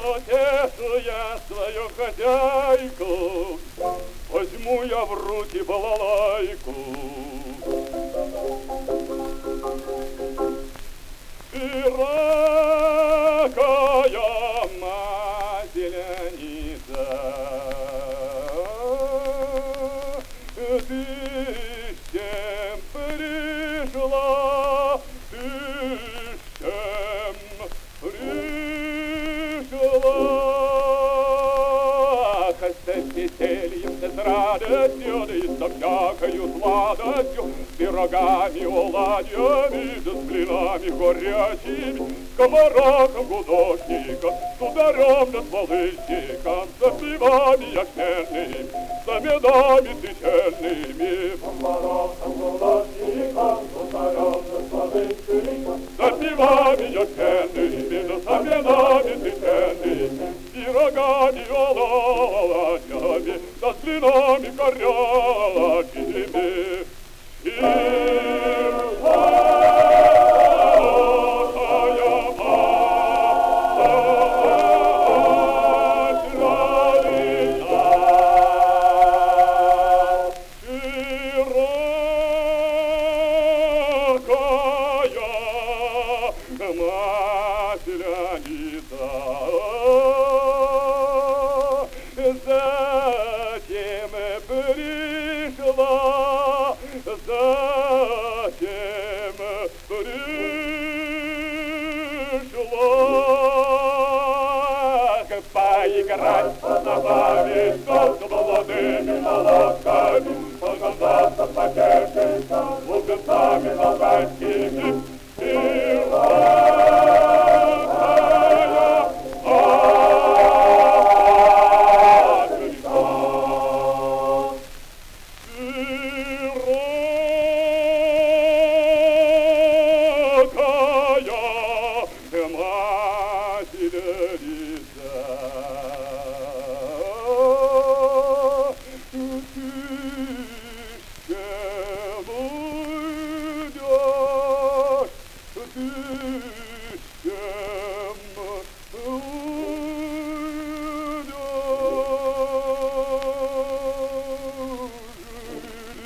Утешу я свою хозяйку, возьму я в руки балалайку. Широкая мать зеленица, ты с чем пришла, ты с чем пришла? С весельем, с радостью, да и со всякою сладостью, с пирогами, оладьями, да с блинами горячими, скоморохом, гудошником, с ударем да с волынщиком, со пивами ячменными, со медами священными. Скоморохом, гудошником, с ударем да с волынщиком, со пивами ячменными, да со медами священными, с пирогами, оладьями, да с блинами горячими. Зачем пришла, зачем пришла? Поиграть, позабавить, с молодыми молотками, покататься, потешиться, лупенцами молдавскими.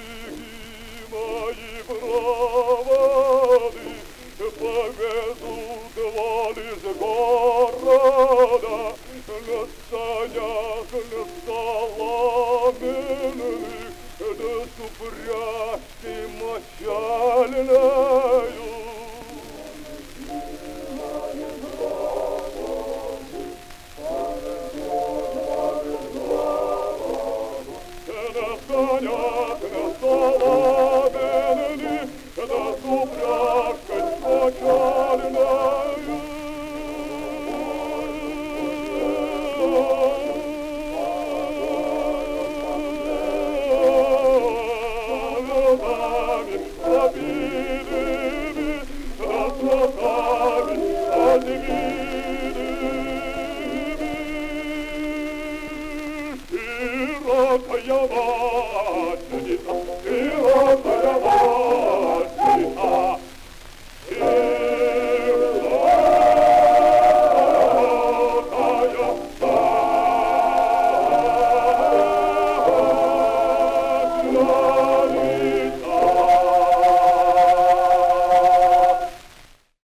Проводы повезут.